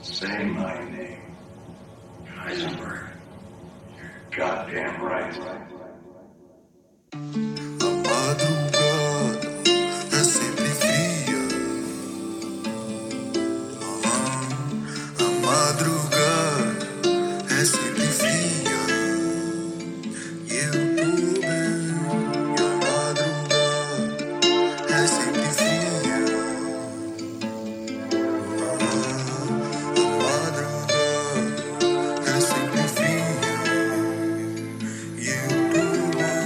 Say my name. Heisenberg. You're goddamn right. A madrugada é sempre fria. A madrugada é sempre fria. E eu tô bem. A madrugada é sempre fria. A madrugada é sempre fria. E eu tô bem.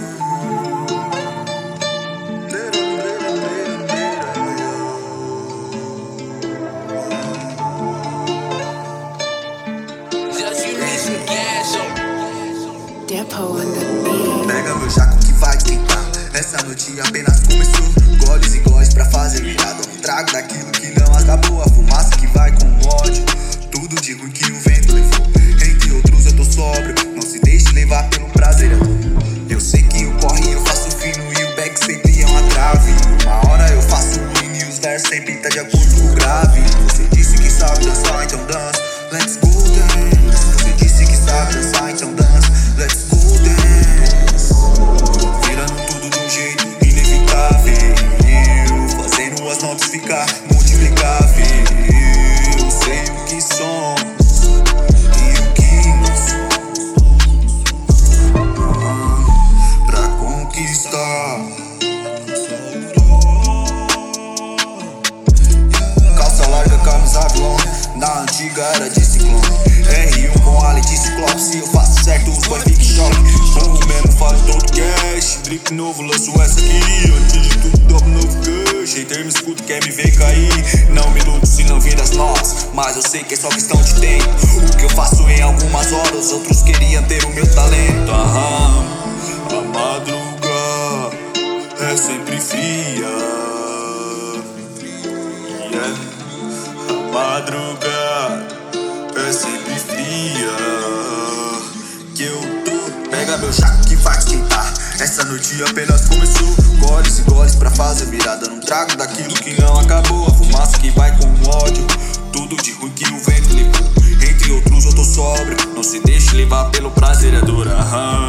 Pega meu jaco que vai esquentar. Essa noite apenas começou. Goles e goles pra fazer virada. Um trago daquilo que não acabou. A fumaça que vai com o ódio. Tudo de ruim que o vento levou. Entre outros eu tô sóbrio. Não se deixe levar pelo prazer. Eu sei que o corre eu faço fino e o back sempre é uma trave. Uma hora eu faço ruim e os versos sempre tá de acordo com o grave. Você disse que sabe dançar, então dança. Let's go dance. Você disse que sabe dançar, então dança. Let's go dance. Virando tudo de um jeito inevitável. Fazendo as notas ficar multiplicável. Eu sei o que somos e o que não somos. Pra conquistar. Calça larga, camisa longa. Na antiga era de ciclone. R1 com ali de ciclope. Se eu faço certo, os boy fiquem choque. Burro mesmo, faz todo cash. Drip novo, lanço essa aqui. Antes de tudo, dobro novo cash. Hater me escuta, quer me ver cair. Não me iludo se não vir das notas. Mas eu sei que é só questão de tempo. O que eu faço em algumas horas, outros queriam ter o meu talento. A madrugada é sempre fria. A madrugada é sempre fria. Que eu tô. Pega meu jaco que vai esquentar. Essa noite apenas começou. Goles e goles pra fazer virada. Não trago daquilo que não acabou. A fumaça que vai com o ódio. Tudo de ruim que o vento levou. Entre outros eu tô sóbrio. Não se deixe levar pelo prazer, é dura.